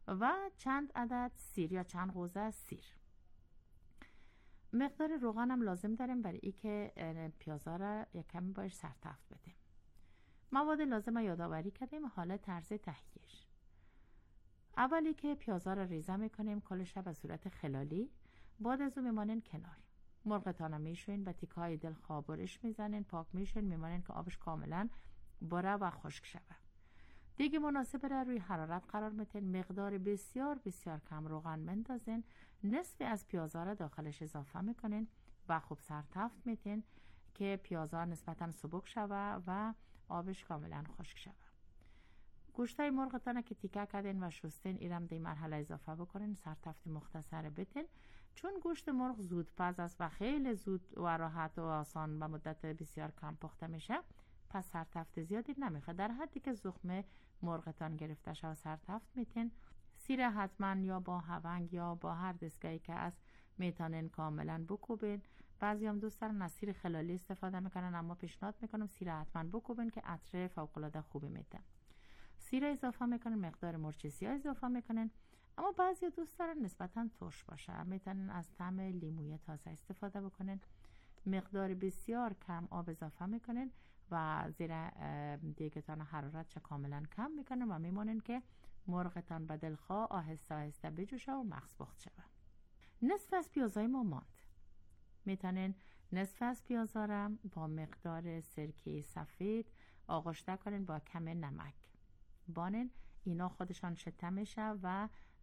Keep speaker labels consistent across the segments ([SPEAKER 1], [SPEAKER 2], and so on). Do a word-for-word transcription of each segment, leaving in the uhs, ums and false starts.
[SPEAKER 1] و چند عدد سیر یا چند قوزه سیر. مقدار روغن هم لازم داریم برای ای که پیازا را یک کمی باش سرتفت بدیم. مواد لازم را یادآوری کردیم. حالا طرز تهیهش: اولی که پیازا را ریزه میکنیم کلش به صورت خلالی، بعد از اون میمانین کنار. مرغتان رو میشوین و تیکه های دلخواه برش میزنین، پاک میشوین، میمانین که آبش کاملا بره و خشک شوه. دیگه مناسب را روی حرارت قرار میتین. مقدار بسیار بسیار کم روغن مندازین، نصف از پیازا را داخلش اضافه میکنین و خوب سرتفت میتین که پیازا نسبتا سبک شوه و آبش کاملا خشک شوه. گوشتای مرغتان که تیکه کردین و شستین ایرم دی مرحله اضافه بکنین، سرتفت مختصر بتین. چون گوشت مرغ زود پز است و خیلی زود و راحت و آسان و مدت بسیار کم پخته میشه، پس سرتفت زیادی نمیخواد. در حدی که زخم مرغتان گرفته شود سرتفت میتین. سیر حتما یا با هونگ یا با هر دستگاهی که از میتونین کاملا بکوبین. بعضی هم دوست دارن از سیر خلالی استفاده میکنن، اما پیشنهاد میکنم سیر حتما بکوبین که عطر فوق العاده خوبی میده. سیر اضافه میکنن، مقدار مرچ سیاه اضافه میکنن، اما بعضی دوست دارن نسبتا ترش باشه، میتونن از طعم لیموی تازه استفاده بکنن. مقدار بسیار کم آب اضافه میکنن و زیر دیگتان حرارت چه کاملا کم میکنن و میمونن که مرغتان به دلخواه آهسته آهسته بجوشه و مغز پخت شوه. نصف از پیازای ما ماند. میتونن نصف از پیازا را با مقدار سرکه سفید آغشته کنن با کم نمک. بانن اینا خودشان شته میشه و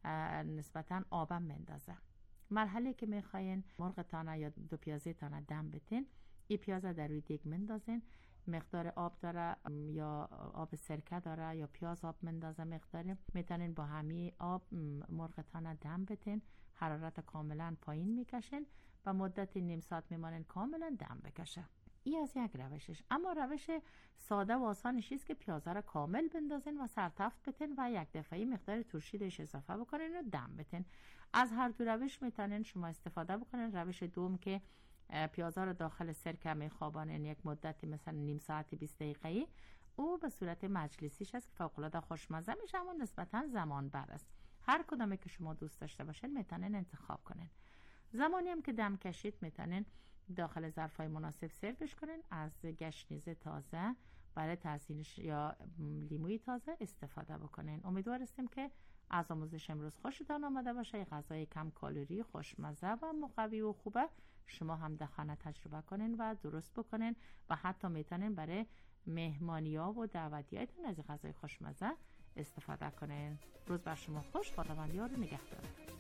[SPEAKER 1] نسبتا آبم مندازه. مرحله که میخواین مرغتان یا دو پیازتان دم بتین، این پیازا در روی دیگ مندازین. مقدار آب داره یا آب سرکه داره یا پیاز آب مندازه مقداری، میتونین با همین آب مرغتان دم بتین. حرارت کاملا پایین میکشین و مدت نیم ساعت میمانین کاملا دم بکشه. این از یک روشش. اما روش ساده و آسانش است که پیازا را کامل بندازین و سرتفت بتین و یک دفعه مقدار ترشیدش اضافه بکنین و دم بتین. از هر دو روش میتونین شما استفاده بکنین. روش دوم که پیازا را داخل سرکه میخوابانین یک مدتی مثلا نیم ساعت بیست دقیقه‌ای، او به صورت مجلسیش است که فوق العاده خوشمزه میشه اما نسبتا زمان بر است. هر کدامی که شما دوست داشته باشین میتونین انتخاب کنین. زمانی هم که دم کشید میتونین داخل ظرفای مناسب سرو کنین. از گشنیز تازه برای تزیینش یا لیموی تازه استفاده بکنین. امیدوار هستیم که از آموزش امروز خوشتان آمده باشه. غذای کم کالری، خوشمزه و مقوی و خوبه شما هم در خانه تجربه کنین و درست بکنین و حتی میتونین برای مهمانی‌ها و دعوتیاتون از غذای خوشمزه استفاده کنین. روز بر شما خوش. خداوند یار و نگهدار.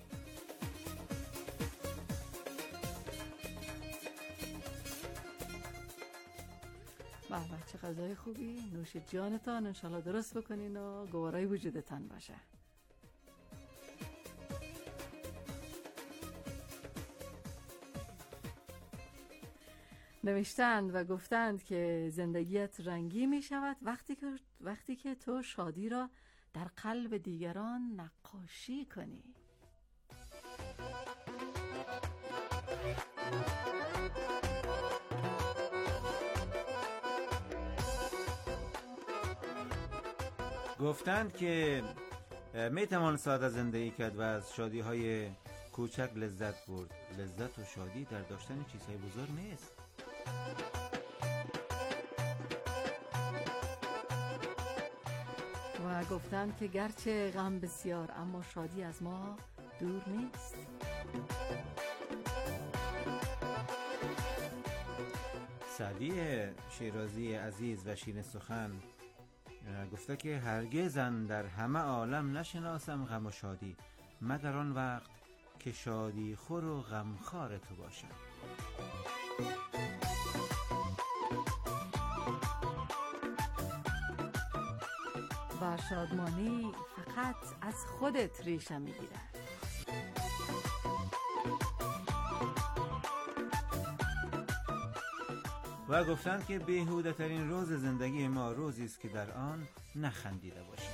[SPEAKER 2] به به چه غذای خوبی. نوش جانتان. انشالله درست بکنین و گوارای وجودتان باشه. نوشتند و گفتند که زندگیت رنگی می شود وقتی که وقتی که تو شادی را در قلب دیگران نقاشی کنی.
[SPEAKER 3] گفتند که می توان ساده زندگی کرد و از شادی های کوچک لذت برد. لذت و شادی در داشتن چیزهای بزرگ نیست.
[SPEAKER 2] و گفتند که گرچه غم بسیار اما شادی از ما دور نیست.
[SPEAKER 3] سعدی شیرازی عزیز و شیرین سخن گفته که هرگزن در همه عالم نشناسم غم و شادی مگر آن وقت که شادی خور و غمخوار تو باشم.
[SPEAKER 2] و شادمانی فقط از خودت ریشه میگیره.
[SPEAKER 3] و گفتند که بیهوده ترین روز زندگی ما روزی است که در آن نخندیده باشیم.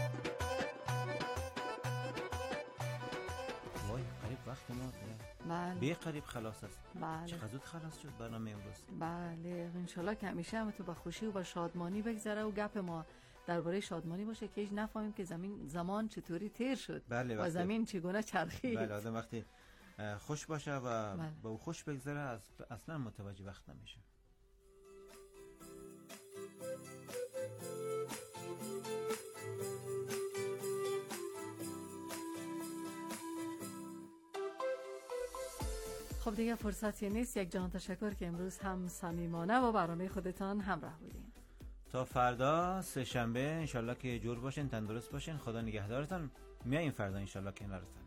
[SPEAKER 3] وای قریب وقت ما.
[SPEAKER 2] بله بله.
[SPEAKER 3] به قریب خلاص است.
[SPEAKER 2] بله.
[SPEAKER 3] چقدر زود خلاص شد برنامه امروز.
[SPEAKER 2] بله انشالله که همیشه هم تو با خوشی و با شادمانی بگذره و گپ ما درباره شادمانی باشه که هیچ نفهمیم که زمین زمان چطوری تیر شد.
[SPEAKER 3] بله
[SPEAKER 2] و زمین چگونه چرخید.
[SPEAKER 3] بله آدم وقتی خوش باشه و
[SPEAKER 2] بله.
[SPEAKER 3] با او خوش بگذره از اصلا متوجه وقت نمیشه.
[SPEAKER 2] خب دیگه فرصتی نیست. یک جهان تشکر که امروز هم صمیمانه و برنامه خودتان همراه بودین.
[SPEAKER 3] تا فردا سه شنبه انشالله که جور باشین، تندرست باشین، خدا نگهدارتان. میاییم فردا انشالله کنارتان.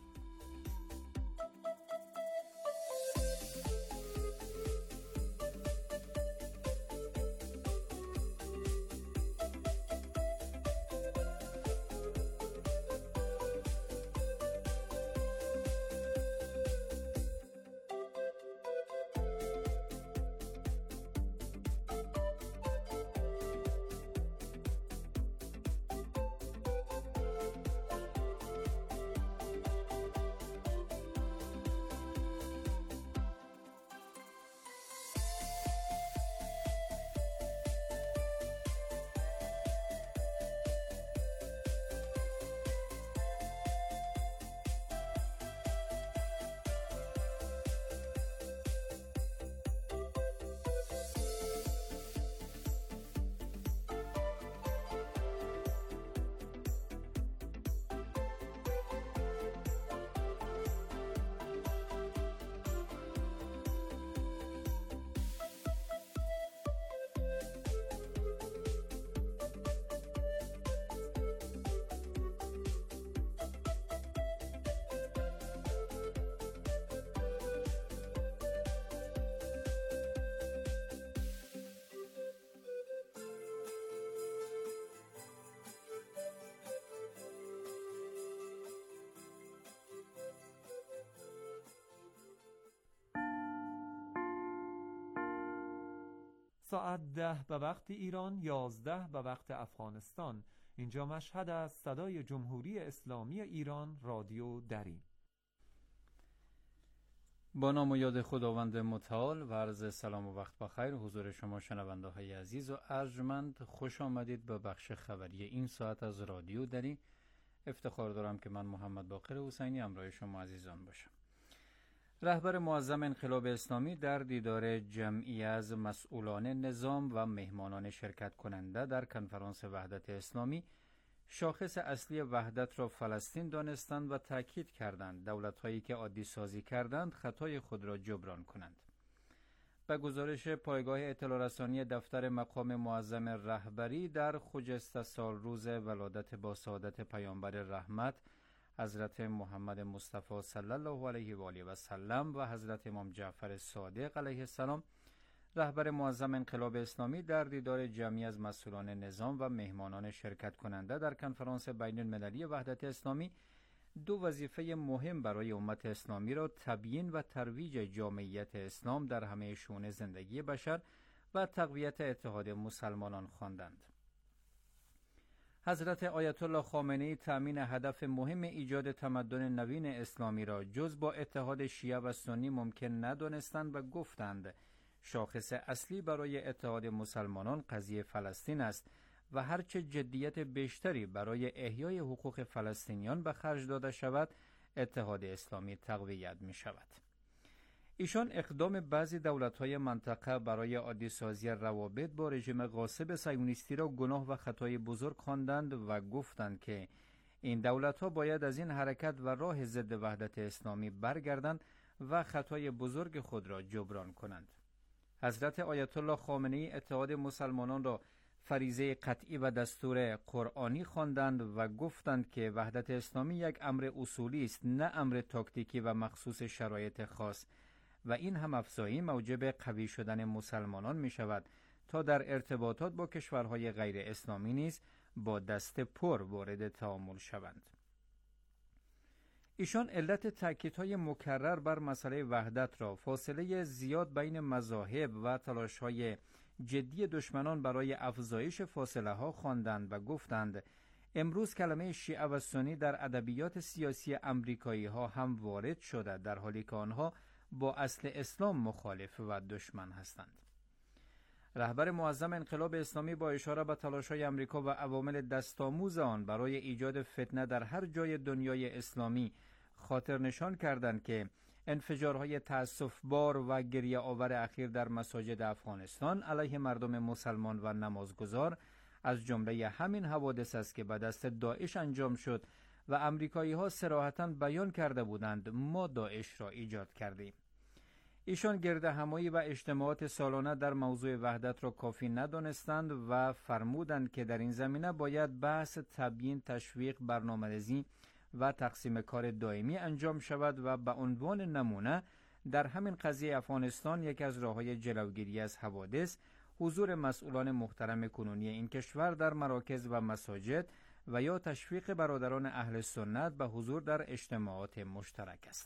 [SPEAKER 4] ساعت ده به وقت ایران، یازده به وقت افغانستان. اینجا مشهد از صدای جمهوری اسلامی ایران، رادیو دری.
[SPEAKER 5] با نام و یاد خداوند متعال و عرض سلام و وقت بخیر حضور شما شنونده های عزیز و ارجمند. خوش آمدید به بخش خبری این ساعت از رادیو دری. افتخار دارم که من محمد باقر حسینی همراه شما عزیزان باشم. رهبر معظم انقلاب اسلامی در دیدار جمعی از مسئولان نظام و مهمانان شرکت کننده در کنفرانس وحدت اسلامی شاخص اصلی وحدت را فلسطین دانستند و تاکید کردند دولت‌هایی که عادی سازی کردند خطای خود را جبران کنند. به گزارش پایگاه اطلاع رسانی دفتر مقام معظم رهبری، در خجسته سال روز ولادت با سعادت پیامبر رحمت حضرت محمد مصطفی صلی الله علیه و آله و سلم و حضرت امام جعفر صادق علیه السلام، رهبر معظم انقلاب اسلامی در دیدار جمعی از مسئولان نظام و مهمانان شرکت کننده در کنفرانس بین المللی وحدت اسلامی دو وظیفه مهم برای امت اسلامی را تبیین و ترویج جامعیت اسلام در همه شئون زندگی بشر و تقویت اتحاد مسلمانان خواندند. حضرت آیت الله خامنه‌ای تأمین هدف مهم ایجاد تمدن نوین اسلامی را جز با اتحاد شیعه و سنی ممکن ندانستند و گفتند شاخص اصلی برای اتحاد مسلمانان قضیه فلسطین است و هرچه جدیت بیشتری برای احیای حقوق فلسطینیان به خرج داده شود، اتحاد اسلامی تقویت می شود. ایشان اقدام بعضی دولت‌های منطقه برای عادی سازی روابط با رژیم غاصب صهیونیستی را گناه و خطای بزرگ خواندند و گفتند که این دولت‌ها باید از این حرکت و راه ضد وحدت اسلامی برگردند و خطای بزرگ خود را جبران کنند. حضرت آیت الله خامنه‌ای اتحاد مسلمانان را فریضه قطعی و دستور قرآنی خواندند و گفتند که وحدت اسلامی یک امر اصولی است، نه امر تاکتیکی و مخصوص شرایط خاص، و این هم افزایی موجب قوی شدن مسلمانان می شود تا در ارتباطات با کشورهای غیر اسلامی نیز با دست پر وارد تعامل شوند. ایشان علت تأکیدهای مکرر بر مسئله وحدت را فاصله زیاد بین مذاهب و تلاش‌های جدی دشمنان برای افزایش فاصله ها خواندند و گفتند امروز کلمه شیعه و سنی در ادبیات سیاسی امریکایی ها هم وارد شده، در حالی که آنها با اصل اسلام مخالف و دشمن هستند. رهبر معظم انقلاب اسلامی با اشاره به تلاش‌های آمریکا و عوامل دستآموز آن برای ایجاد فتنه در هر جای دنیای اسلامی خاطر نشان کردند که انفجارهای تأسف‌بار و گریه آور اخیر در مساجد افغانستان علیه مردم مسلمان و نمازگزار از جمله همین حوادث است که به دست داعش انجام شد و امریکایی‌ها صراحتاً بیان کرده بودند ما داعش را ایجاد کردیم. ایشان گرد همایی و اجتماعات سالانه در موضوع وحدت را کافی ندانستند و فرمودند که در این زمینه باید بحث تبیین، تشویق، برنامه‌ریزی و تقسیم کار دائمی انجام شود و به عنوان نمونه در همین قضیه افغانستان یکی از راه‌های جلوگیری از حوادث حضور مسئولان محترم کنونی این کشور در مراکز و مساجد و یا تشویق برادران اهل سنت به حضور در اجتماعات مشترک است.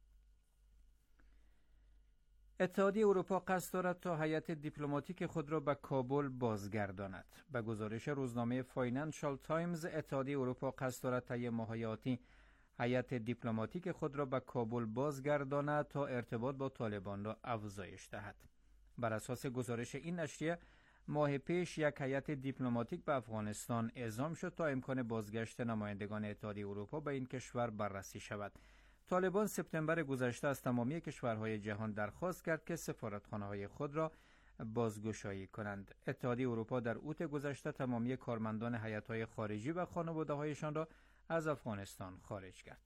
[SPEAKER 5] اتحادیه اروپا قصد دارد تا هیئت دیپلماتیک خود را به کابل بازگرداند. به گزارش روزنامه فاینانشال تایمز، اتحادیه اروپا قصد دارد طی ماه‌های آتی هیئت دیپلماتیک خود را به کابل بازگرداند تا ارتباط با طالبان را افزایش دهد. بر اساس گزارش این نشریه، ماه پیش یک هیئت دیپلماتیک به افغانستان اعزام شد تا امکان بازگشت نمایندگان اتحادیه اروپا به این کشور بررسی شود. طالبان سپتامبر گذشته از تمامی کشورهای جهان درخواست کرد که سفارتخانه‌های خود را بازگشایی کنند. اتحادیه اروپا در اوت گذشته تمامی کارمندان هیئت‌های خارجی و خانواده‌هایشان را از افغانستان خارج کرد.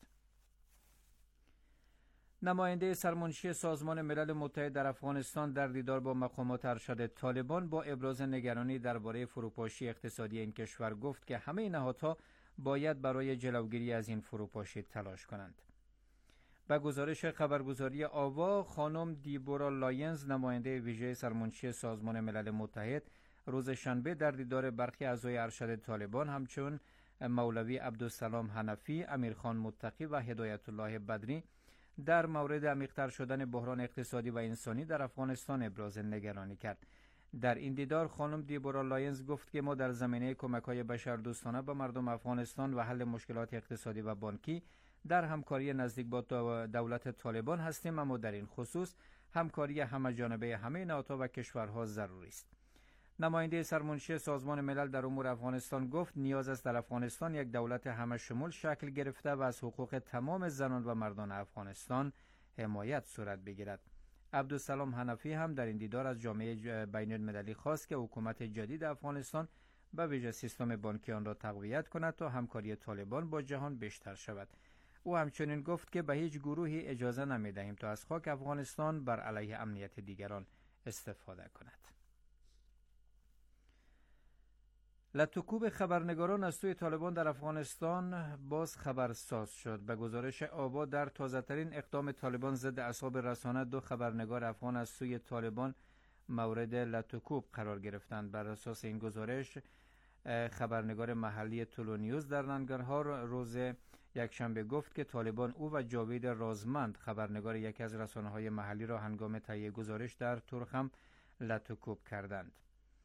[SPEAKER 5] نماینده سرمنشی سازمان ملل متحد در افغانستان در دیدار با مقامات ارشد طالبان با ابراز نگرانی درباره فروپاشی اقتصادی این کشور گفت که همه نهادها باید برای جلوگیری از این فروپاشی تلاش کنند. به گزارش خبرگزاری آوا، خانم دیبورا لاینز، نماینده ویژه سرمنشی سازمان ملل متحد، روز شنبه در دیدار برخی اعضای ارشد طالبان همچون مولوی عبدالسلام حنفی، امیرخان متقی و هدایت الله بدری در مورد عمیق‌تر شدن بحران اقتصادی و انسانی در افغانستان ابراز نگرانی کرد. در این دیدار خانم دیبورا لاینز گفت که ما در زمینه کمک‌های بشردوستانه به مردم افغانستان و حل مشکلات اقتصادی و بانکی در همکاری نزدیک با دولت طالبان هستیم، اما در این خصوص همکاری همه‌جانبه همه نهادها و کشورها ضروری است. نماینده سرمنشی سازمان ملل در امور افغانستان گفت نیاز است در افغانستان یک دولت همه شمول شکل گرفته و از حقوق تمام زنان و مردان افغانستان حمایت صورت بگیرد. عبدالسلام حنفی هم در این دیدار از جامعه بین المللی خواست که حکومت جدید افغانستان به ویژه سیستم بانکی آن را تقویت کند تا همکاری طالبان با جهان بیشتر شود. او همچنین گفت که به هیچ گروهی اجازه نمی‌دهیم تا از خاک افغانستان بر علیه امنیت دیگران استفاده کند. لطوکوب خبرنگاران از سوی طالبان در افغانستان باز خبرساز شد. به گزارش آوا، در تازه‌ترین اقدام طالبان ضد اصحاب رسانه دو خبرنگار افغان از سوی طالبان مورد لطوکوب قرار گرفتند. بر اساس این گزارش، خبرنگار محلی طلو نیوز در ننگرهار روز یکشنبه گفت که طالبان او و جاوید رازمند، خبرنگار یکی از رسانه‌های محلی، را هنگام تهیه گزارش در ترخم لطوکوب کردند.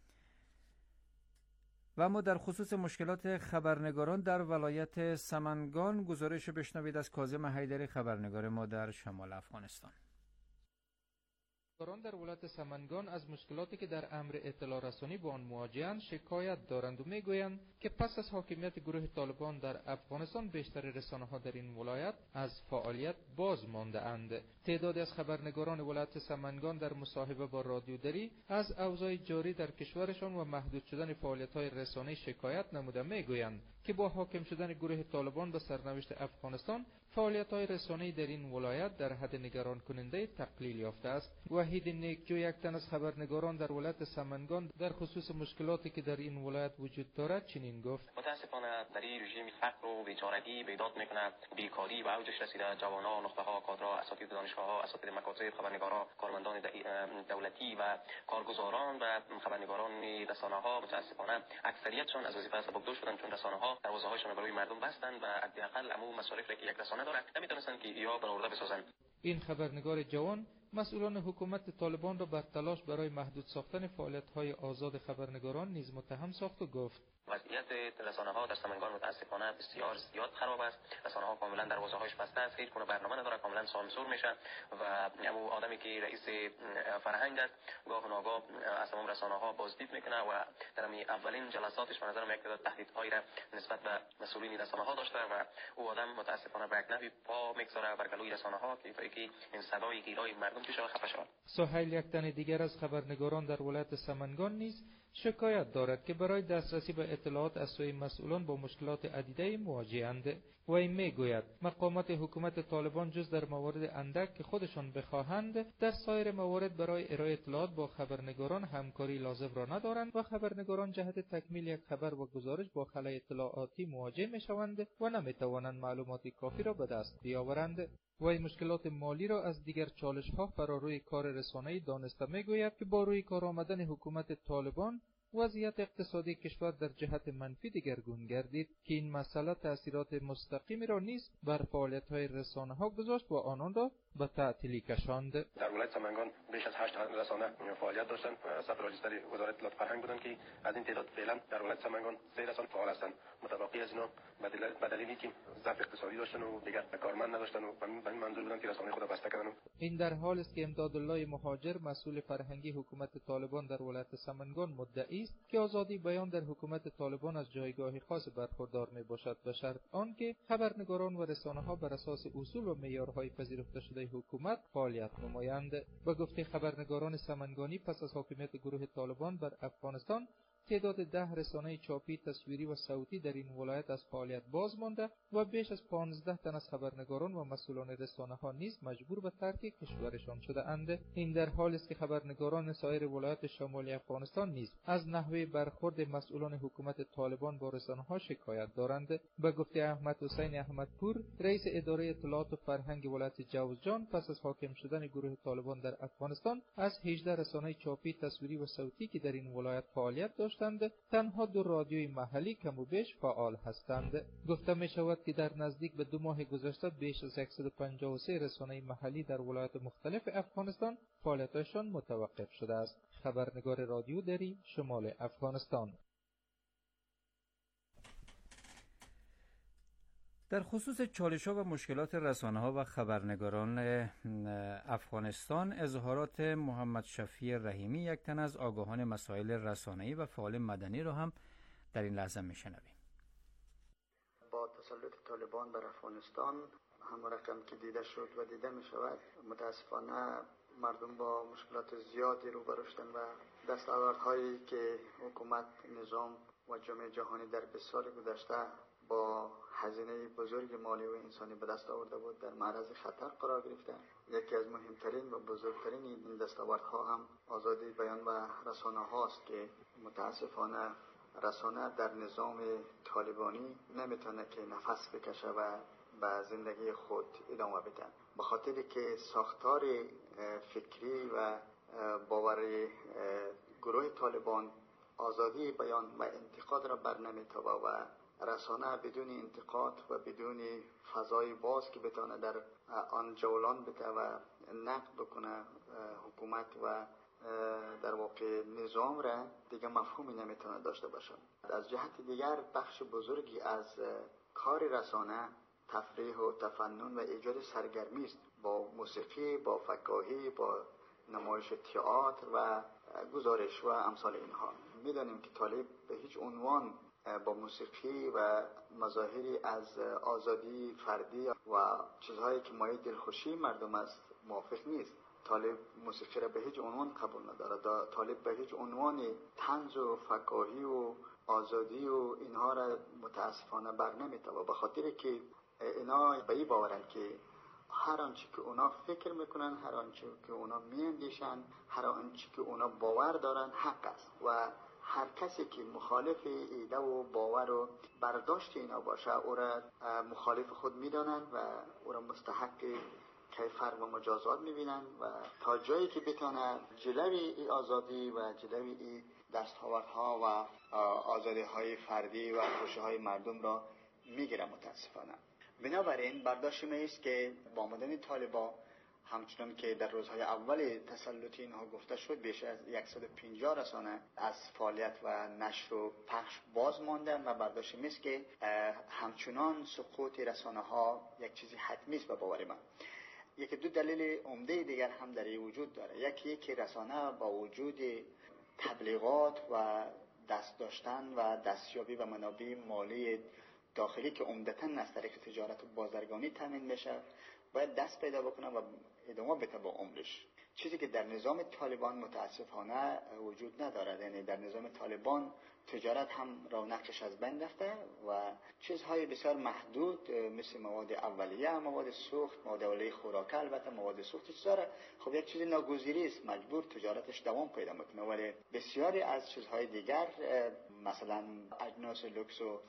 [SPEAKER 5] و اما در خصوص مشکلات خبرنگاران در ولایت سمنگان گزارش بشنوید از کاظم حیدری، خبرنگار ما در شمال افغانستان.
[SPEAKER 6] خبرنگاران در ولایت سمنگان از مشکلاتی که در امر اطلاع رسانی با آن مواجه‌اند شکایت دارند و میگویند که پس از حاکمیت گروه طالبان در افغانستان بیشتر رسانه‌ها در این ولایت از فعالیت باز مانده اند. تعدادی از خبرنگاران ولایت سمنگان در مصاحبه با رادیو دری از اوضاع جاری در کشورشان و محدود شدن فعالیت‌های رسانه‌ای شکایت نموده میگویند که با حاکم شدن گروه طالبان به سرنوشت افغانستان فعالیت‌های رسانه‌ای در این ولایت در حد نگران کننده تقلیل یافته است. وحید نیکجو، یک تن از خبرنگاران در ولایت سمنگان، در خصوص مشکلاتی که در این ولایت وجود دارد چنین گفت:
[SPEAKER 7] متاسفانه در این رژیم فقر و بیچارگی بیداد میکنه، بیکاری و اوجش رسیده. جوانان، نخبه‌ها، کادرها، اساتید دانشگاه‌ها، اساتید مکاتب، خبرنگاران، کارمندان دولتی و کارگزاران و خبرنگاران رسانه‌ها متاسفانه اکثریتشون از وظیفه سبکدور شدن، چون رسانه‌ها دروازه‌هایشون برای مردم بستن و حداقل عموم مصارفی که یک رسانه داره نمیتونستن که یا برآورده بسازن.
[SPEAKER 6] این خبرنگار جوان مسئولان حکومت طالبان را بر تلاش برای محدود ساختن فعالیت‌های آزاد خبرنگاران نیز متهم ساخت و گفت
[SPEAKER 7] وضعیت رسانه‌ها در سمنگان متاسفانه بسیار زیاد خراب است. رسانه‌ها کاملا دروازه‌هایش بسته است، هیچ گونه برنامه نداره، کاملا سانسور میشه و همون آدمی که رئیس فرهنگ است گاه و ناگاه از تمام رسانه‌ها بازدید میکنه و در همین اولین جلساتش به نظر من یک تعداد تهدیدهایی را نسبت به مسئولین رسانه‌ها داشته و او آدم متاسفانه به یک نحوی پا میگذاره بر گلوی رسانه‌ها که که این صدای گیرای مردم بشه و خفه شود.
[SPEAKER 6] سهیل، یک تن دیگر از خبرنگاران در ولایت سمنگان نیز شکایت دارد که برای دسترسی به اطلاعات از سوی مسئولان با مشکلات عدیده مواجه‌اند. و این میگوید مقامات حکومت طالبان جز در موارد اندک که خودشان بخواهند در سایر موارد برای ارائه اطلاعات با خبرنگاران همکاری لازم را ندارند و خبرنگاران جهت تکمیل یک خبر و گزارش با خلای اطلاعاتی مواجه میشوند و نمیتوانند معلومات کافی را به دست بیاورند. و این مشکلات مالی را از دیگر چالش‌ها فراروی کار رسانه‌ای دانسته میگوید که با روی کار آمدن حکومت طالبان وضعیت اقتصادی کشور در جهت منفی دگرگون گردید که این مسئله تأثیرات مستقیمی را نیز بر فعالیت‌های رسانه‌ها گذاشت و آنان را به تعطیلی کشاند.
[SPEAKER 8] در ولایت سمنگان بیش از هشت رسانه فعالیت داشتند. ثبت راجستر وزارت اطلاعات فرهنگ بودند که از این تعداد فعلا در ولایت سمنگان سه رسانه فعال هستند. متبقی از اینا به دلیلی که ضعف اقتصادی داشتن و دیگر کارمند نداشتن و به این منظور بودند که رسانه خود بسته کردن.
[SPEAKER 6] این در حالی است که امدادالله مهاجر مسئول فرهنگی حکومت طالبان در ولایت سمنگان مدعی است که آزادی بیان در حکومت طالبان از جایگاه خاص برخوردار میباشد به شرط آنکه خبرنگاران و رسانه‌ها بر اساس اصول و معیارهای پذیرفته شده حکومت فعالیت نمایند. به گفته خبرنگاران سمنگانی پس از حاکمیت گروه طالبان بر افغانستان تعداد ده رسانه چاپی، تصویری و صوتی در این ولایت از فعالیت باز مانده و بیش از پانزده تن از خبرنگاران و مسئولان رسانه‌ها نیز مجبور به ترک کشورشان شده اند. این در حالی است که خبرنگاران سایر ولایات شمالی افغانستان نیز از نحوه برخورد مسئولان حکومت طالبان با رسانه‌ها شکایت دارند. به گفته احمد حسین احمدپور، رئیس اداره اطلاعات و فرهنگ ولایت جوزجان، پس از حاکم شدن گروه طالبان در افغانستان از هجده رسانه چاپی، تصویری و صوتی که در این ولایت فعالیت داشت تنها دو رادیوی محلی کم و بیش فعال هستند. گفته می شود که در نزدیک به دو ماه گذشته بیش از صد و پنجاه و سه رسانه محلی در ولایات مختلف افغانستان فعالیتشان متوقف شده است. خبرنگار رادیو دری، شمال افغانستان.
[SPEAKER 5] در خصوص چالش‌ها و مشکلات رسانه‌ها و خبرنگاران افغانستان، اظهارات محمد شفیع رحیمی، یک تن از آگاهان مسائل رسانه‌ای و فعال مدنی را هم در این لحظه می‌شنویم.
[SPEAKER 9] با تسلط طالبان بر افغانستان، هم رقم که دیده شد و دیده می‌شود، متاسفانه مردم با مشکلات زیادی روبرو شدند و دستاوردهایی که حکومت، نظام و جامعه جهانی در بیست سال گذشته با هزینه بزرگ مالی و انسانی به دست آورده بود در معرض خطر قرار گرفته. یکی از مهمترین و بزرگترین این دستاوردها هم آزادی بیان و رسانه هاست که متاسفانه رسانه در نظام طالبانی نمیتونه که نفس بکشه و به زندگی خود ادامه بده، به خاطری که ساختار فکری و باوری گروه طالبان آزادی بیان و انتقاد را بر نمیتابه و رسانه بدون انتقاد و بدون فضای باز که بتونه در آن جولان بده و نقد بکنه حکومت و در واقع نظام را، دیگه مفهومی نمیتونه داشته باشه. از جهت دیگر بخش بزرگی از کار رسانه تفریح و تفنن و ایجاد سرگرمی است، با موسیقی، با فکاهی، با نمایش تئاتر و گزارش و امثال اینها. میدانیم که طالب به هیچ عنوان با موسیقی و مظاهری از آزادی فردی و چیزهایی که مایه دلخوشی مردم است موافق نیست. طالب موسیقی را به هیچ عنوان قبول نداره. طالب به هیچ عنوان طنز و فکاهی و آزادی و اینها را متاسفانه بر نمیتابه، به خاطر که اینا به این باورن که هر آنچه که اونا فکر میکنن، هر آنچه که اونا میاندیشن، هر آنچه که اونا باور دارن حق است و هر کسی که مخالف ایده و باور و برداشت اینا باشه او را مخالف خود میدانن و او را مستحق کیفر و مجازات میبینن و تا جایی که بتونه جلوی ای آزادی و جلوی ای دستاوردها و آزادی های فردی و خوشی های مردم را میگیره متاسفانه. بنابراین برداشت ما است که با آمدن طالبان همچنان که در روزهای اول تسلط اینها گفته شد، بیش از صد و پنجاه رسانه از فعالیت و نشر و پخش باز ماندن و برداشت میست که همچنان سقوط رسانه ها یک چیزی حتمی است به باور من. یکی دو دلیل عمده دیگر هم در این وجود داره. یکی که رسانه با وجود تبلیغات و دست داشتن و دستیابی و منابع مالی داخلی که عمدتاً از طریق تجارت و بازرگانی تامین میشه، باید دست پیدا بکنه و ادامه بده با عمرش، چیزی که در نظام طالبان متاسفانه وجود ندارد. یعنی در نظام طالبان تجارت هم رونقش از بین رفته و چیزهای بسیار محدود مثل مواد اولیه، مواد سوخت، مواد اولیه خوراک، البته مواد سوخت چیزاره خب یک چیز ناگزیری است، مجبور تجارتش دوام پیدا میکنه. ولی بسیاری از چیزهای دیگر مثلا اجناس لوکس و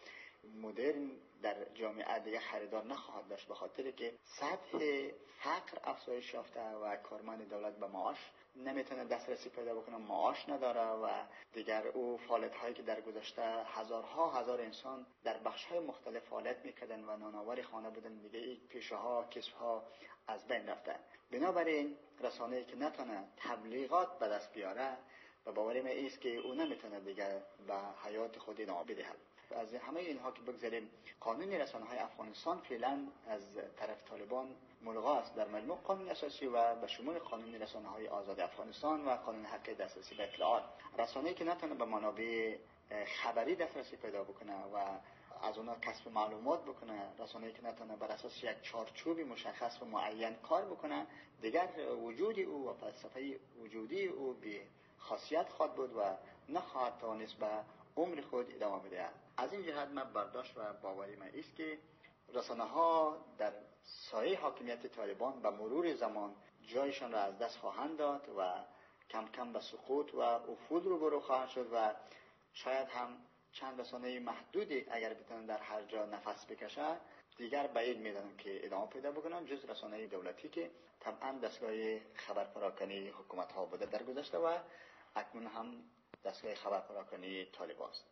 [SPEAKER 9] مدرن در جامعه دیگه خریدار نخواهد داشت، به خاطر که سطح فقر افزایش یافته و کارمند دولت به معاش نمیتونه دسترسی پیدا بکنه، معاش نداره و دیگر او فعالیت هایی که در گذشته هزارها هزار انسان در بخش های مختلف فعالیت میکردن و نانآور خانه بودن، دیگه این پیشه ها کسب ها از بین رفته. بنابراین رسانه‌ای که نتونه تبلیغات به دست بیاره و باور من است که او نمیتونه دیگه به حیات خود ادامه بده. از همه اینها که بگذاریم، قانون رسانه‌های افغانستان فعلا از طرف طالبان ملغا است در مجموع قانون اساسی و به شمول قانون رسانه‌های آزاد افغانستان و قانون حق دسترسی به اطلاعات. رسانه‌ای که نتونه به منابع خبری دسترسی پیدا بکنه و از اونها کسب معلومات بکنه، رسانه‌ای که نتونه بر اساس یک چارچوبی مشخص و معین کار بکنه، دیگر وجود او و فلسفه وجودی او بی خاصیت خواهد بود و نخواهد توانست به عمر خود ادامه بده. از این جهت من برداشت و باوری من است که رسانه‌ها در سایه حاکمیت طالبان به مرور زمان جایشان را از دست خواهند داد و کم کم به سقوط و افول رو برو خواهند شد و شاید هم چند رسانه محدودی اگر بتونن در هر جا نفس بکشه، دیگر بعید میدونم که ادامه پیدا بکنن، جز رسانه دولتی که طبعا دستگاه خبر پراکنی حکومت ها بوده در گذشته و اکنون هم دستگاه خبر پراکنی طالبان است.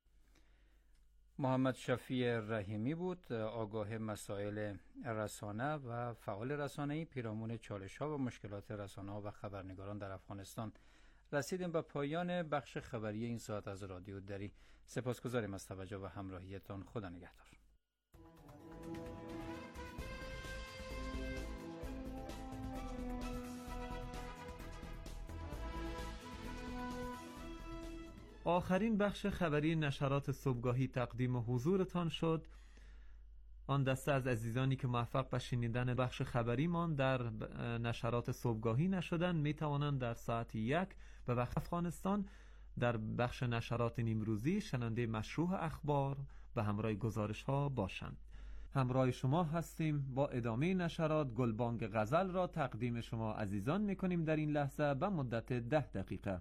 [SPEAKER 5] محمد شفیع رحیمی بود، آگاه مسائل رسانه و فعال رسانه‌ای، پیرامون چالش‌ها و مشکلات رسانه‌ها و خبرنگاران در افغانستان. رسیدیم به پایان بخش خبری این ساعت از رادیو دری. سپاسگزاریم از توجه و همراهیتان. خدا نگهدار.
[SPEAKER 4] آخرین بخش خبری نشرات صبحگاهی تقدیم حضورتان شد. آن دسته از عزیزانی که موفق به شنیدن بخش خبری مان در نشرات صبحگاهی نشدند می توانند در ساعت یک به وقت افغانستان در بخش نشرات نیمروزی شنونده مشروع اخبار به همراه گزارش ها باشند. همراه شما هستیم با ادامه نشرات. گلبانگ غزل را تقدیم شما عزیزان می کنیم در این لحظه به مدت ده دقیقه.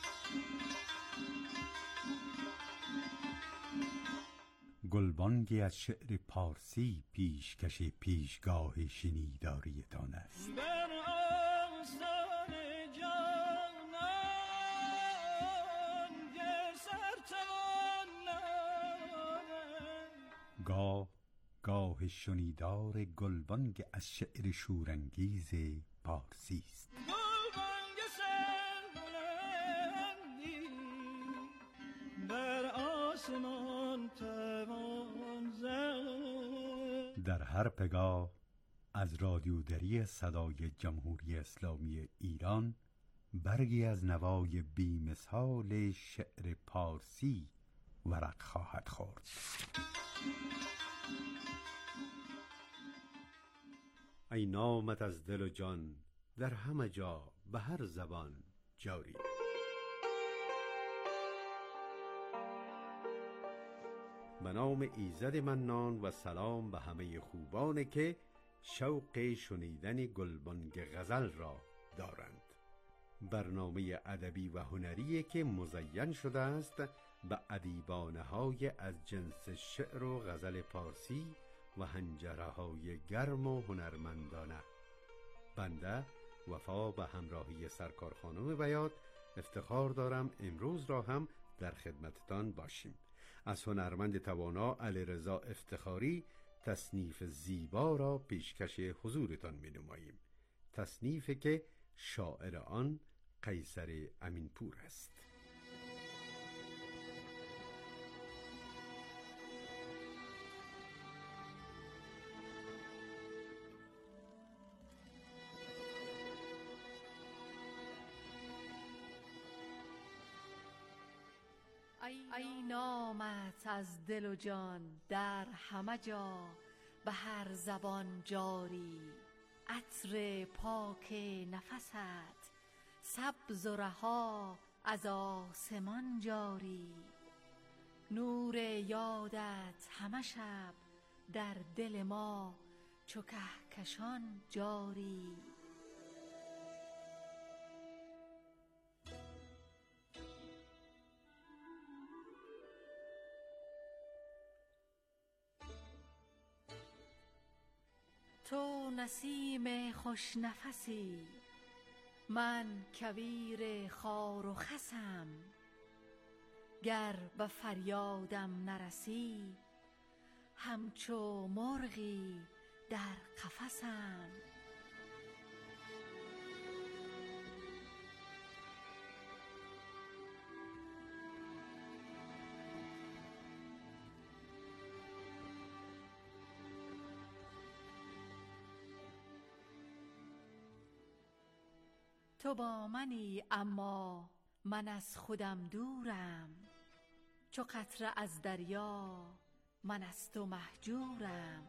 [SPEAKER 10] گلبانگی از شعر پارسی پیشکش پیشگاه شنیداریتان است. گاه گاه شنیدار گلبانگ از شعر شورانگیز پارسی است. در هر پگاه از رادیو دری صدای جمهوری اسلامی ایران برگی از نوای بی‌مثال شعر پارسی ورق خواهد خورد. ای نامت از دل و جان در همه جا به هر زبان جاری. به نام ایزد منان و سلام به همه خوبان که شوق شنیدن گلبانگ غزل را دارند. برنامه ادبی و هنری که مزین شده است به ادیبانه های از جنس شعر و غزل پارسی و حنجره های گرم و هنرمندانه. بنده وفا به همراهی سرکار خانم بیات افتخار دارم امروز را هم در خدمتتان باشیم. از هنرمند توانا علیرضا افتخاری تصنیف زیبا را پیشکش حضورتان می نماییم. تصنیفی که شاعر آن قیصر امینپور است.
[SPEAKER 2] ای نامت از دل و جان در همه جا به هر زبان جاری، عطر پاک نفست سبز و رها از آسمان جاری، نور یادت همه شب در دل ما چو کهکشان جاری. تو نسیم خوش نفسی، من کویر خار و خسم، گر به فریادم نرسی همچو مرغی در قفسم. تو با منی اما من از خودم دورم، چو قطره از دریا من از تو مهجورم.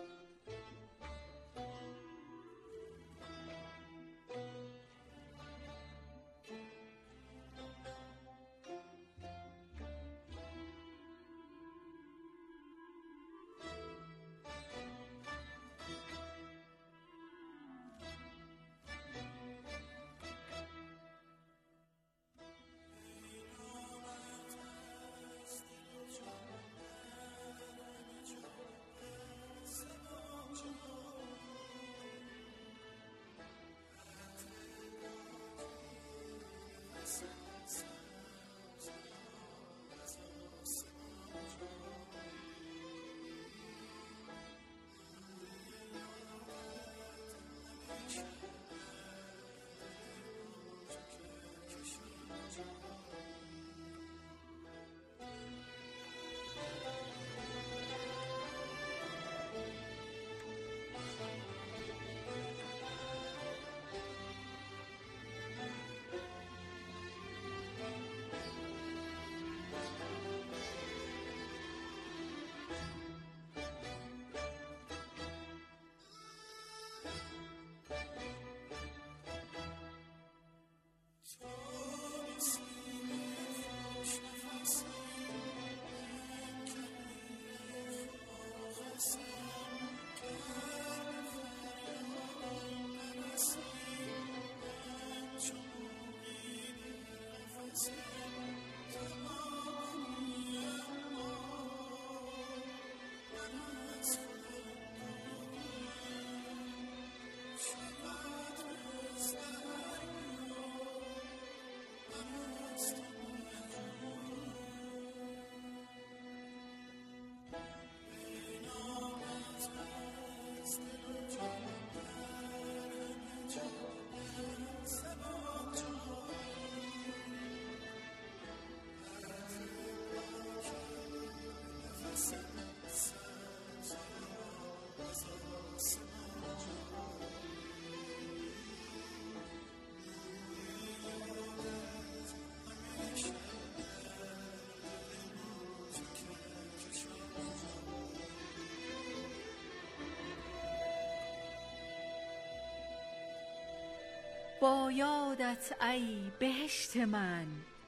[SPEAKER 2] با یادت ای بهشت من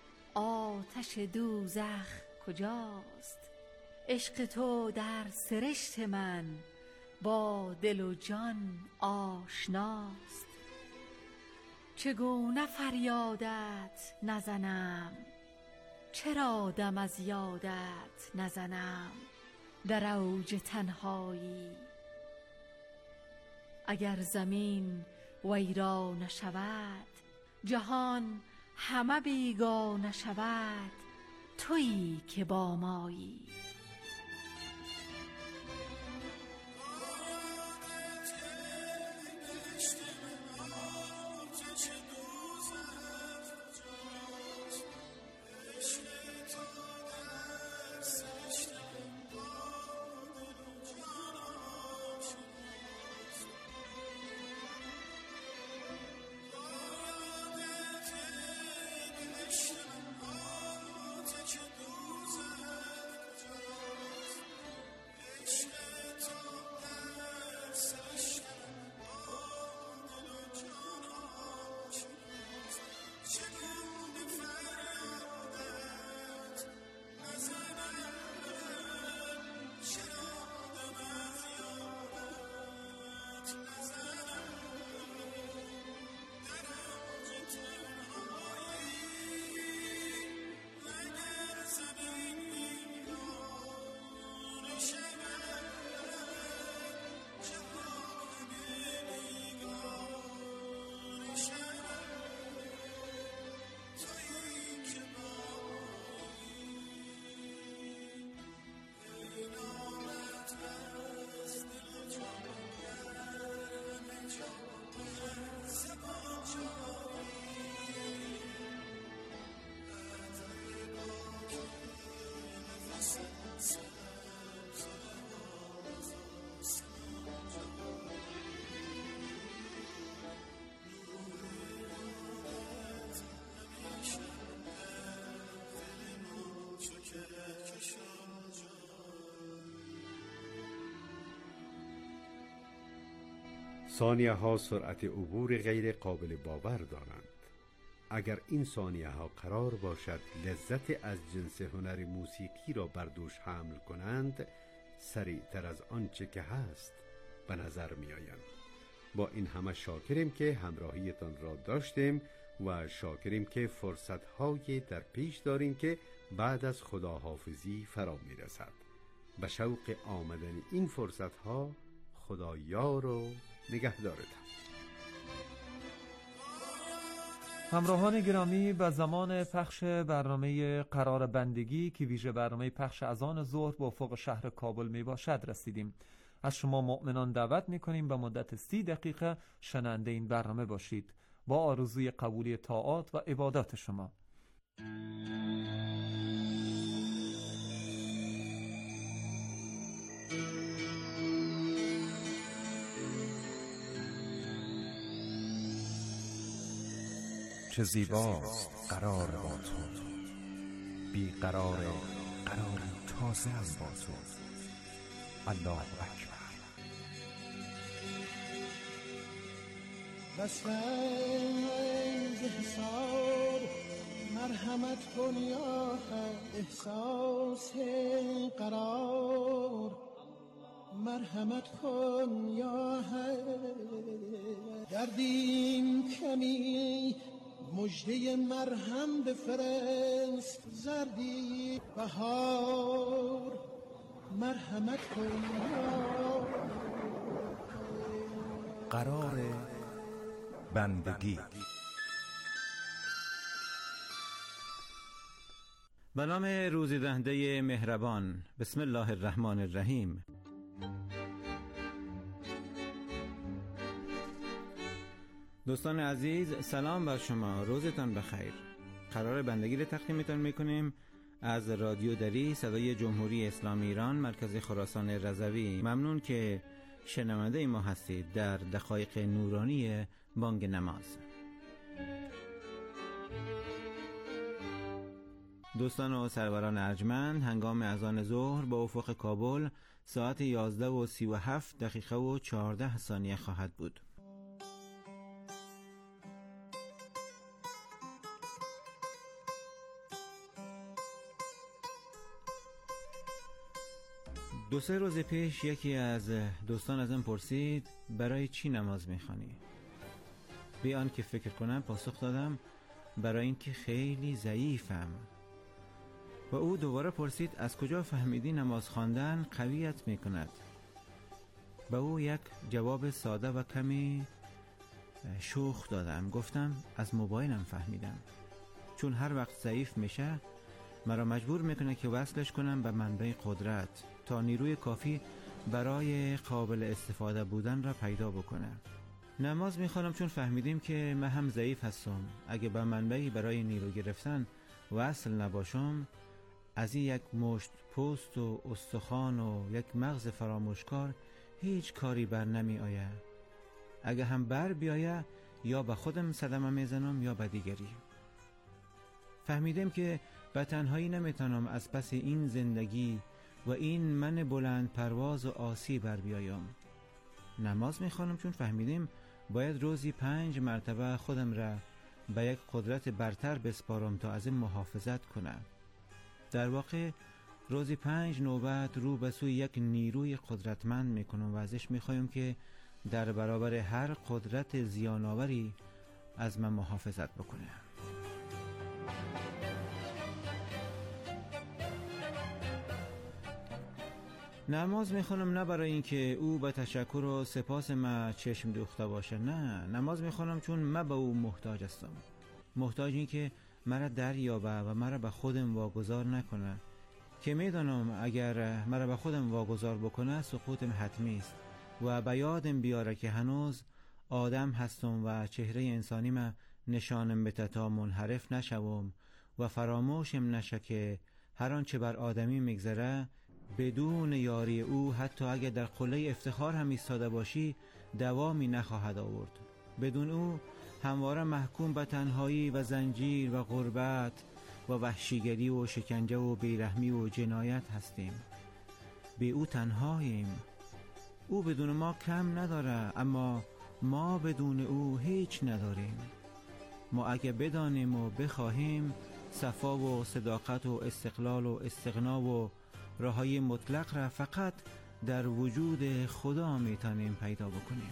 [SPEAKER 2] آتش دوزخ کجاست؟ عشق تو در سرشت من با دل و جان آشناست. چگونه فریادت نزنم، چرا دم از یادت نزنم در اوج تنهایی؟ اگر زمین ویران شود، جهان همه بیگانه شود، تویی که با مایی.
[SPEAKER 10] ثانیه ها سرعت عبور غیر قابل باور دارند. اگر این ثانیه ها قرار باشد لذت از جنس هنر موسیقی را بر دوش حمل کنند، سریعتر از آنچه که هست به نظر می آیند. با این همه شاکریم که همراهیتان را داشتیم و شاکریم که فرصت های در پیش داریم که بعد از خداحافظی فرا می رسد. به شوق آمدن این فرصت ها خدا یار و نگهدارتان.
[SPEAKER 4] همراهان گرامی، به زمان پخش برنامه قرار بندگی که ویژه برنامه پخش اذان ظهر به افق شهر کابل می باشد رسیدیم. از شما مؤمنان دعوت می کنیم به مدت سی دقیقه شنونده این برنامه باشید با آرزوی قبولی طاعات و عبادات شما.
[SPEAKER 11] چه زیباست قرار با تو، بی قرار قرار تازه هم با تو. الله اکبر.
[SPEAKER 12] بس رنج حساب مرحمت کن یا احساس قرار مرحمت کن یا دردیم کمی مژده مرهم بفرست زردی بهار مرحمت کن یا
[SPEAKER 11] قرار بندگی.
[SPEAKER 3] به نام روزیدهنده مهربان. بسم الله الرحمن الرحیم. دوستان عزیز، سلام بر شما، روزتان بخیر. قرار بندگی را تقدیمتان میکنیم از رادیو دری صدای جمهوری اسلامی ایران، مرکز خراسان رضوی. ممنون که شنونده ما هستید در دقایق نورانی بانگ نماز. دوستان و سروران ارجمند، هنگام اذان ظهر با افق کابل ساعت یازده و سی و هفت دقیقه و چهارده ثانیه خواهد بود. دو سه روز پیش یکی از دوستان ازم پرسید برای چی نماز میخوانی؟ بی آن که فکر کنم پاسخ دادم برای اینکه خیلی ضعیفم. و او دوباره پرسید از کجا فهمیدی نماز خواندن قویت میکند؟ به او یک جواب ساده و کمی شوخ دادم. گفتم از موبایلم فهمیدم، چون هر وقت ضعیف میشه مرا مجبور میکنه که وصلش کنم به منبع قدرت تا نیروی کافی برای قابل استفاده بودن را پیدا بکنه. نماز میخوانم چون فهمیدیم که من هم ضعیف هستم. اگه به منبعی برای نیرو گرفتن وصل نباشم، از این یک مشت پوست و استخوان و یک مغز فراموشکار هیچ کاری بر نمی آید. اگه هم بر بیایه یا به خودم صدمه میزنم یا به دیگری. فهمیدم که به تنهایی نمیتونم از پس این زندگی و این من بلند پرواز و آسی بر بیایم. نماز میخوانم چون فهمیدیم باید روزی پنج مرتبه خودم را به یک قدرت برتر بسپارم تا از این محافظت کنم. در واقع روزی پنج نوبت رو به سوی یک نیروی قدرتمند میکنم و ازش میخوایم که در برابر هر قدرت زیانآوری از من محافظت بکنه. نماز میخونم نه برای اینکه او به تشکر و سپاس ما چشم دوخته باشه، نه، نماز میخونم چون من به او محتاج هستم. محتاج این که مرا دریابه و مرا به خودم واگذار نکنه، که میدانم اگر مرا به خودم واگذار بکنه سقوطم حتمی است و به یادم بیاره که هنوز آدم هستم و چهره انسانی ما نشانم بده تا منحرف نشوم و فراموشم نشه که هر آنچه بر آدمی میگذره بدون یاری او حتی اگر در قله افتخار هم ایستاده باشی دوامی نخواهد آورد. بدون او همواره محکوم به تنهایی و زنجیر و غربت و وحشیگری و شکنجه و بیرحمی و جنایت هستیم. بی او تنهاییم. او بدون ما کم نداره، اما ما بدون او هیچ نداریم. ما اگه بدانیم و بخواهیم صفا و صداقت و استقلال و استغنا و راههای مطلق را فقط در وجود خدا میتونیم پیدا بکنیم.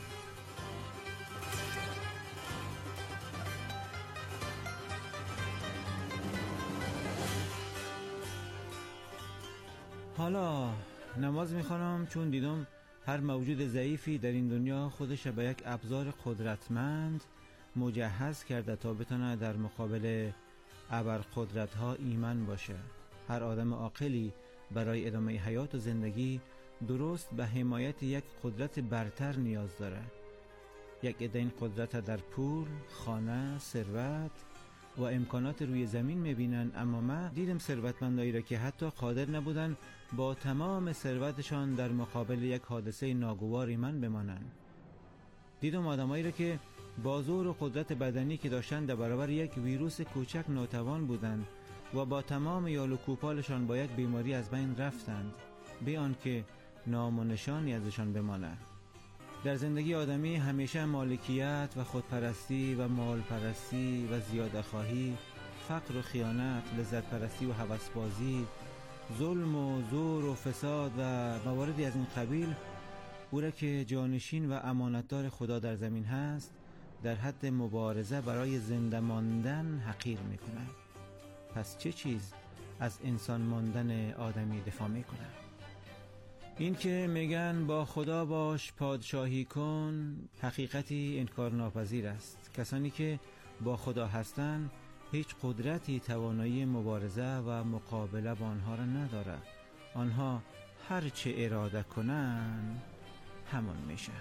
[SPEAKER 3] حالا نماز میخوانم چون دیدم هر موجود ضعیفی در این دنیا خودش به یک ابزار قدرتمند مجهز کرده تا بتونه در مقابل ابرقدرت ها ایمن باشه. هر آدم عاقلی برای ادامه حیات و زندگی درست به حمایت یک قدرت برتر نیاز داره. یک عده این قدرت در پول، خانه، ثروت و امکانات روی زمین میبینن، اما من دیدم ثروتمندایی را که حتی قادر نبودن با تمام ثروتشان در مقابل یک حادثه ناگوار ایمن بمانن. دیدم آدمایی را که با زور و قدرت بدنی که داشتن در برابر یک ویروس کوچک ناتوان بودند و با تمام یال و کوپالشان با یک بیماری از بین رفتند بی آنکه نام و نشانی ازشان بماند. در زندگی آدمی همیشه مالکیت و خودپرستی و مالپرستی و زیاده خواهی، فقر و خیانت، لذت پرستی و هوسبازی، ظلم و زور و فساد و مواردی از این قبیل او را که جانشین و امانتدار خدا در زمین هست در حد مبارزه برای زنده ماندن حقیر میکنه. پس چه چیز از انسان ماندن آدمی دفاع میکنه؟ این که میگن با خدا باش پادشاهی کن حقیقتی انکار ناپذیر است. کسانی که با خدا هستند هیچ قدرتی توانایی مبارزه و مقابله با آنها را نداره. آنها هر چه اراده کنن همون میشه.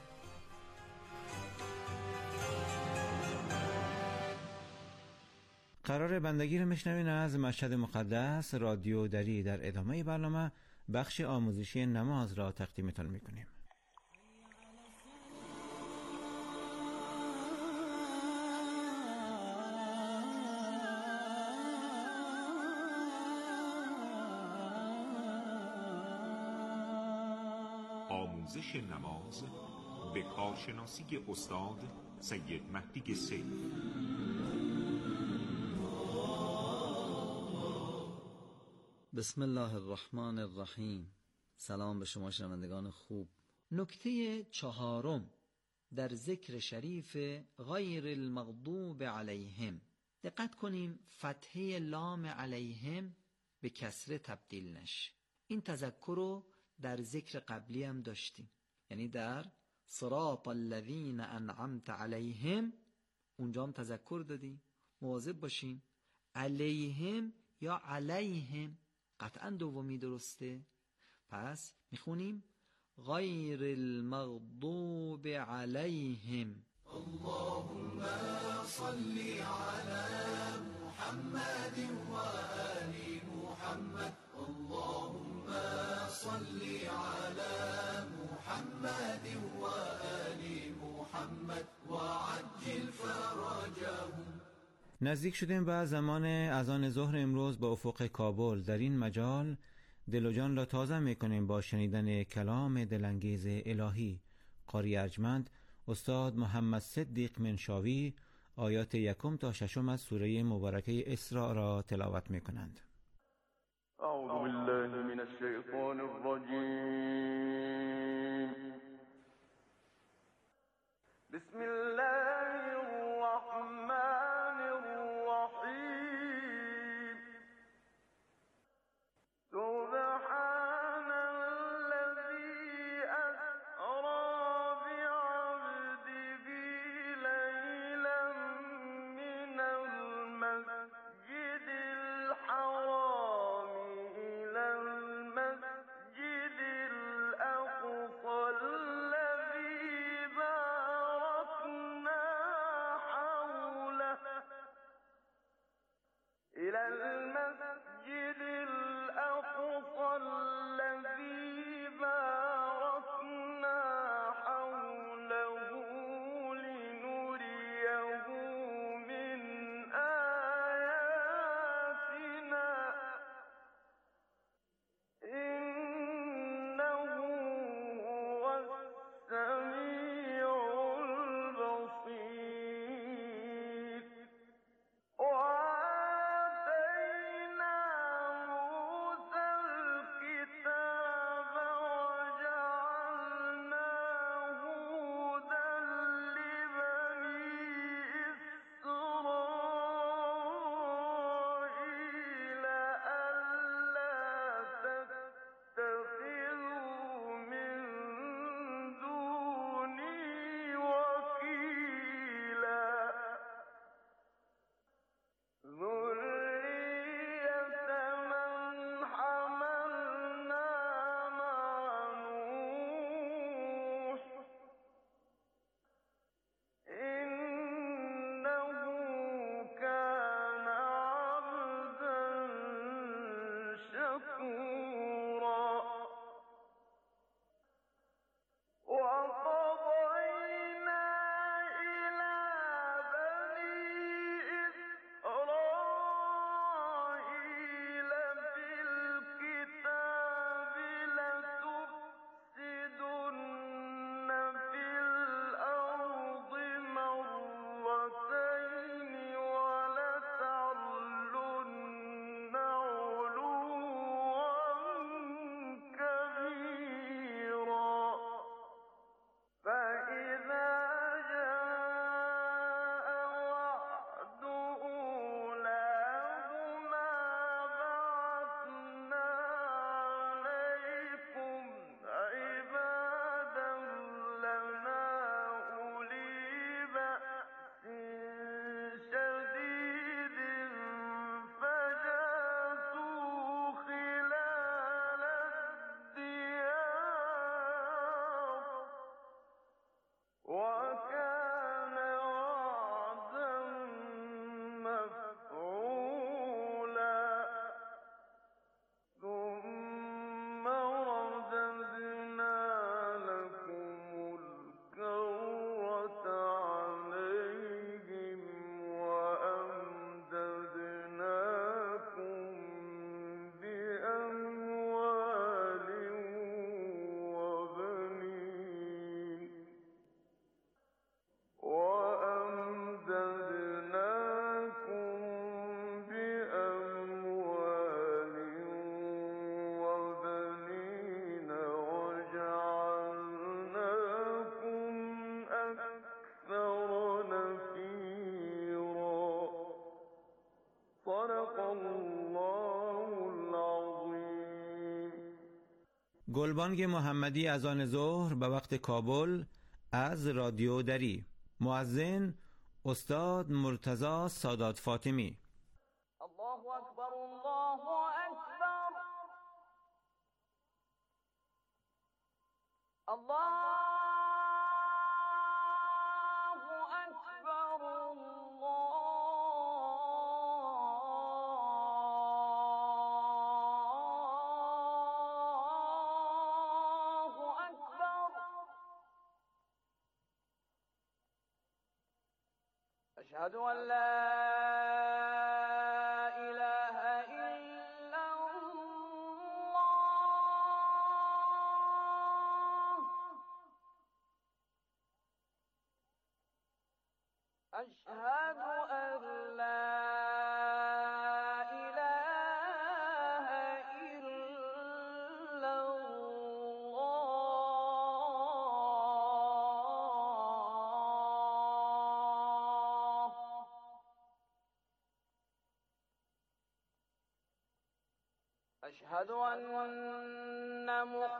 [SPEAKER 3] قرار بندگی رو میشنوین از مشهد مقدس رادیو دری. در ادامه برنامه بخش آموزشی نماز را تقدیمتان میکنیم.
[SPEAKER 13] آموزش نماز به کارشناسی استاد سید مهدی سیف.
[SPEAKER 14] بسم الله الرحمن الرحیم. سلام به شما شنوندگان خوب. نکته چهارم در ذکر شریف غیر المغضوب علیهم. دقت کنیم فتحه لام علیهم به کسره تبدیل نشه. این تذکر رو در ذکر قبلی هم داشتیم، یعنی در صراط الذین انعمت علیهم اونجا هم تذکر دادیم. مواظب باشیم علیهم یا علیهم، قطعا دومی درسته. پس میخونیم غیر المغضوب علیهم.
[SPEAKER 12] اللهم صل علی محمد و آل محمد. اللهم صل علی محمد و آل محمد و عجل فرجهم.
[SPEAKER 3] نزدیک شدیم به زمان اذان ظهر امروز با افق کابل. در این مجال دل و جان را تازه میکنیم با شنیدن کلام دلانگیز الهی. قاری ارجمند استاد محمد صدیق منشاوی آیات یکم تا ششم از سوره مبارکه اسراء را تلاوت میکنند.
[SPEAKER 15] اعوذ بالله من الشیطان الرجیم. بسم الله الرحمن الرحیم. سبحان الذي أسرى بعبده ليلا من المسجد الحرام إلى المسجد الأقصى
[SPEAKER 3] گلبانگ محمدی از آن ظهر به وقت کابل از رادیو دری. مؤذن استاد مرتضی سادات فاطمی.
[SPEAKER 15] الله اکبر الله اکبر الله اکبر الله اکبر. اشهد ان لا أشهد أن لا إله إلا الله. أشهد أن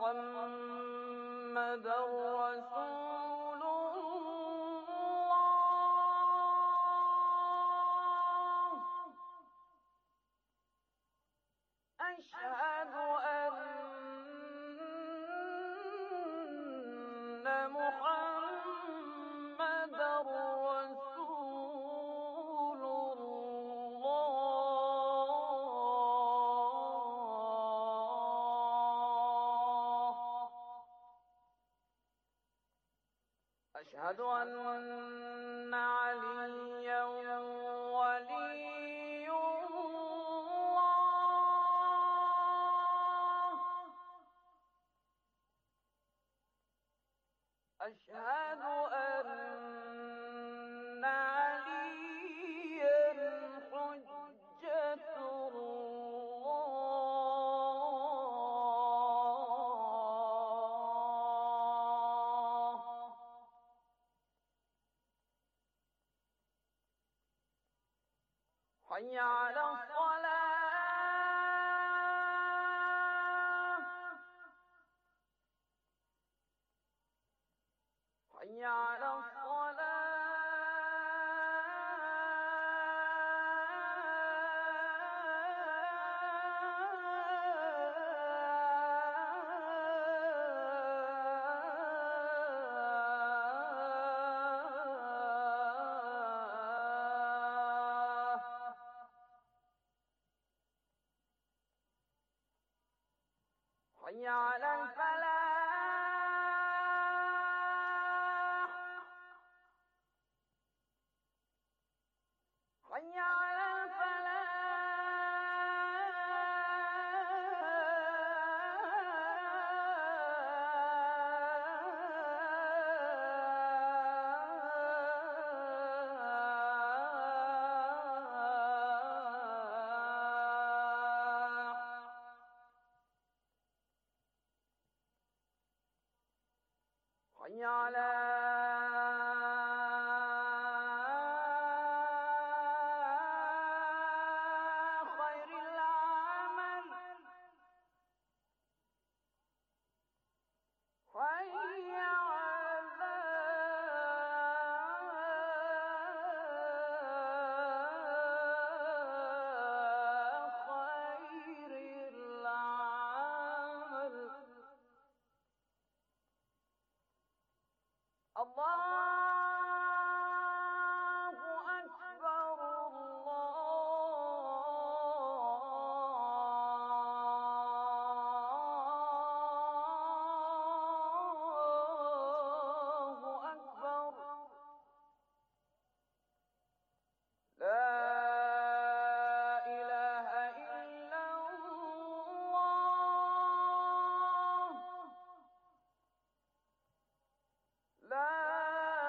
[SPEAKER 15] محمدا رسول أشهد أن محمدا رسول الله. أشهد أن عليا ولي أشهد أن عليا حجة الله. حي على الصلاة حي على الصلاة حي على الفلاح حي على حي على خير العمل حي على خير العمل. الله أكبر الله أكبر. لا إله إلا الله. لا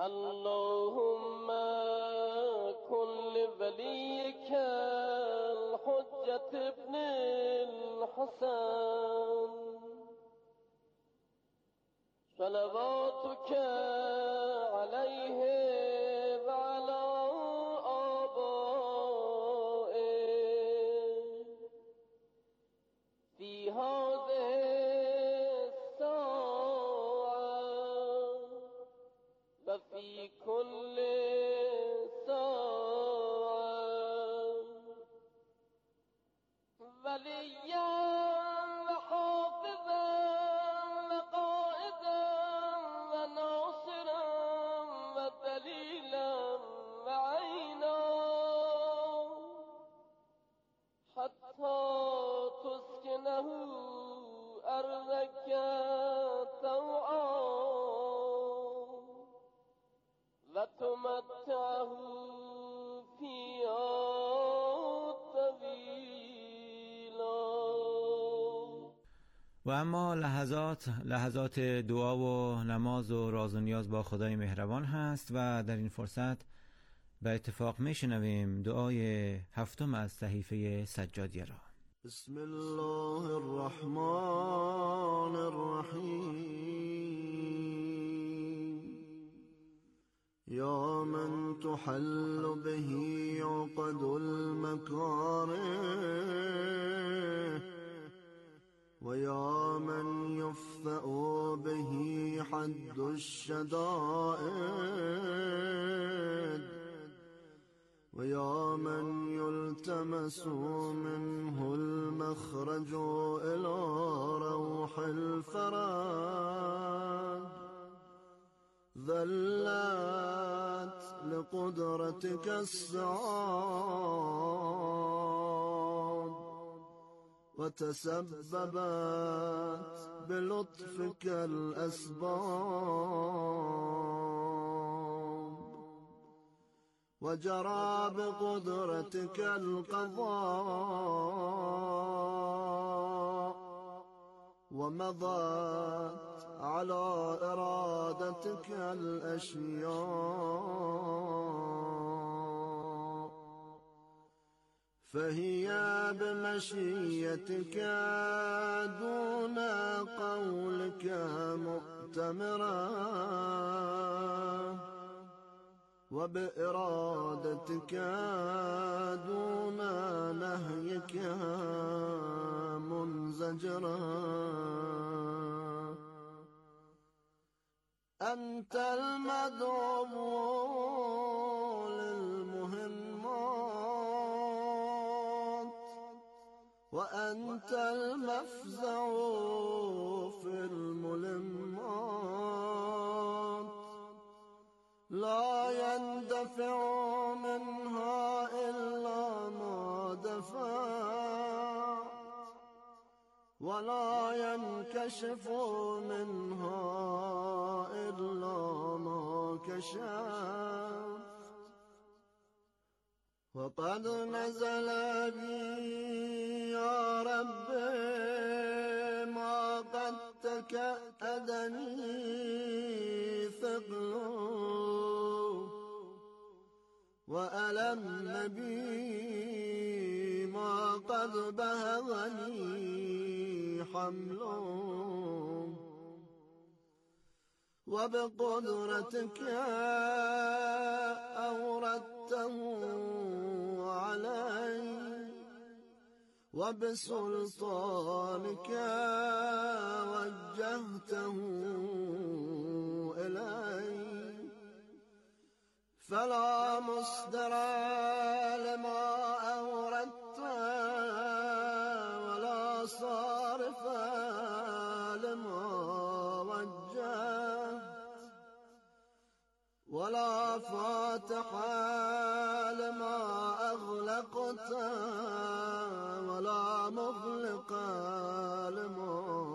[SPEAKER 16] اللهم كن لوليك الحجة ابن الحسن صلواتك عليه وعلى آبائه في هذه الساعة وفي كل ساعة وليا وحافظا وقائدا وناصرا ودليلا وعينا حتى تسكنه أرضك طوعا وتمتعه فيها طويلا.
[SPEAKER 3] و اما لحظات لحظات دعا و نماز و راز و نیاز با خدای مهربان هست و در این فرصت به اتفاق میشنویم دعای هفتم از صحیفه سجادیه را.
[SPEAKER 12] بسم الله الرحمن الرحیم یا من تحل به عقد المكاره و یا من یفضع به حد الشدائد و یا من یلتمس منه المخرج الى روح الفرج ذلت لقدرتك السعاد وتسببت بلطفك الأسباب وجرى بقدرتك القضاء ومضت على إرادتك الأشياء فهي بمشيتك دون قولك مؤتمرة وبإرادتك دون نهيك منزجرا أنت المدعو للمهمات وأنت المفزع في الملمات لا يندفع منها إلا ما دفعت ولا ينكشف منها إلا ما كشفت وقد نزل بي يا رب ما قد تكأدني ثقل وألم بي ما قد بهضني حمل وبقدرتك أوردته علي وبسلطانك وجهته إلي فلا مصدر لما أوردت ولا صارف لما وجهت ولا فاتح لما أغلقت ولا مغلق لما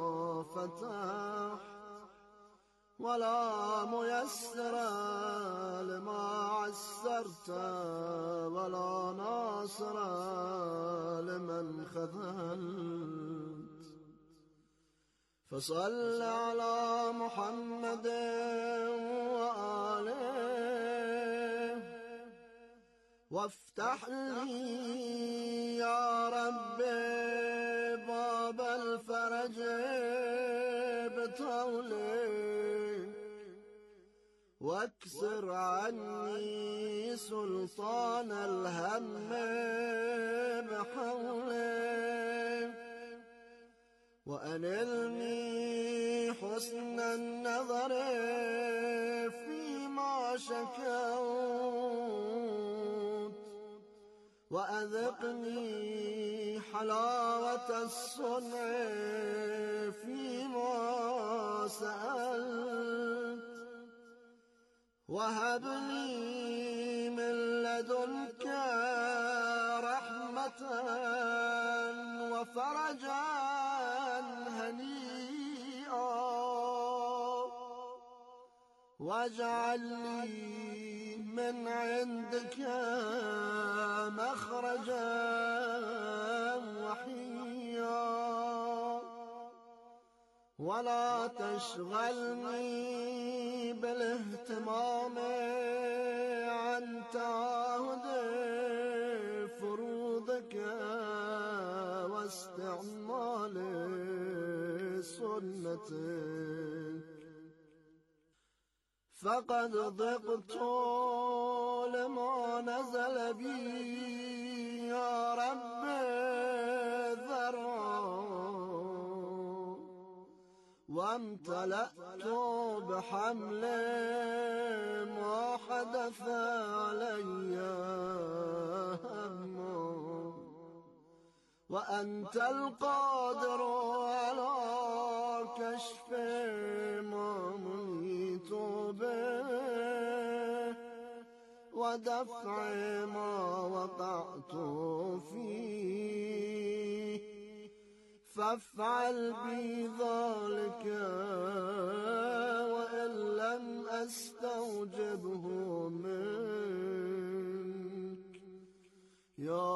[SPEAKER 12] فتحت ولا ميسر لما عسرت ولا ناصر لمن خذلت فصل على محمد وآله وافتح لي يا رب باب الفرج بطولك، واكسر عني سلطان الهم بحولك، وأنلني حسن النظر فيما شكوت، وأذقني حلاوة الصنع فيما سألت، وهب لي من لدنك رحمة وفرجا هنيئا، واجعل لي من عندك مخرجا وحيا، ولا تشغلني بالاهتمام عن تعاهد فروضك واستعمال سنتك، فقد ضقت لما نزل بي يا رب ذرعا، وامتلأت بحمل ما حدث علي هما، وأنت القادر على كشف ما منيت به ودفع ما وقعت فيه، فافعل بي ذلك وإن لم أستوجبه منك يا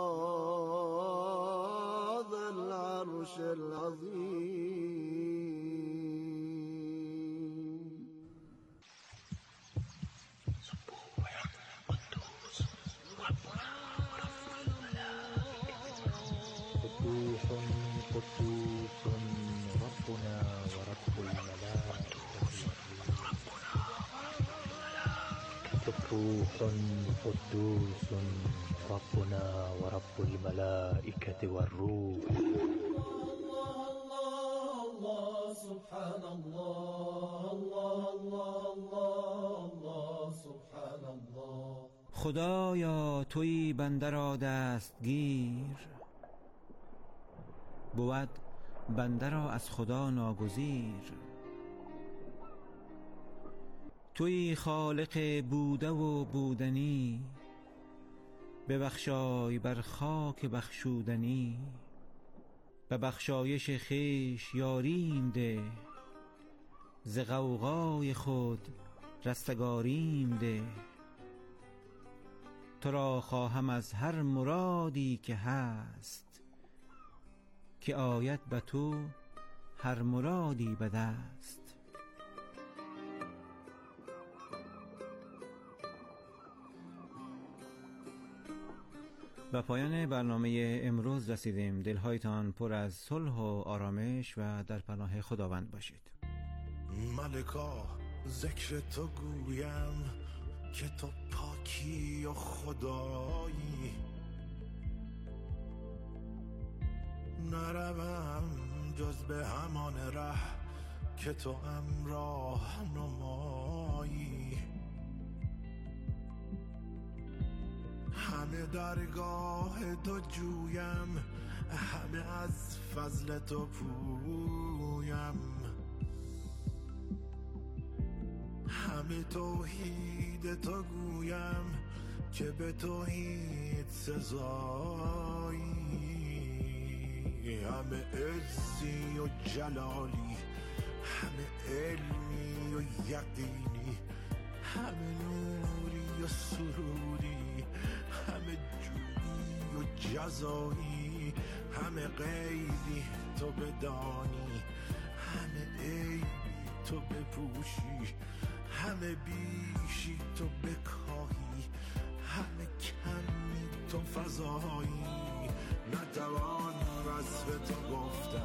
[SPEAKER 12] ذا العرش العظيم.
[SPEAKER 17] قدوس ربنا ورب الملائكة، سبوح قدوس ربنا ورب الملائكة والروح.
[SPEAKER 18] الله سبحان الله، الله الله الله سبحان الله.
[SPEAKER 3] خدایا تویی بنده را دستگیر، بود بنده را از خدا ناگزیر. تویی خالق بوده و بودنی، ببخشای بر خاک بخشودنی. به بخشایش خویش یاریم ده، ز غوغای خود رستگاریم ده. تو را خواهم از هر مرادی که هست، که آید به تو هر مرادی به دست. به پایان برنامه امروز رسیدیم. دلهایتان پر از صلح و آرامش و در پناه خداوند باشید.
[SPEAKER 19] ملکا ذکر تو گویم که تو پاکی و خدایی، نروم جز به همان ره که تو امراه نمایی. همه درگاه تو جویم، همه از فضل تو پویم. همه توحید تو گویم که به توحید سزایی. همه عزی و جلالی، همه علمی و یقینی، همه نوری و سروری، همه جودی و جزایی. همه غیبی تو بدانی، همه عیبی تو بپوشی، همه بیشی تو بکاهی، همه کمی تو فضایی، نتوان وصف تو گفتن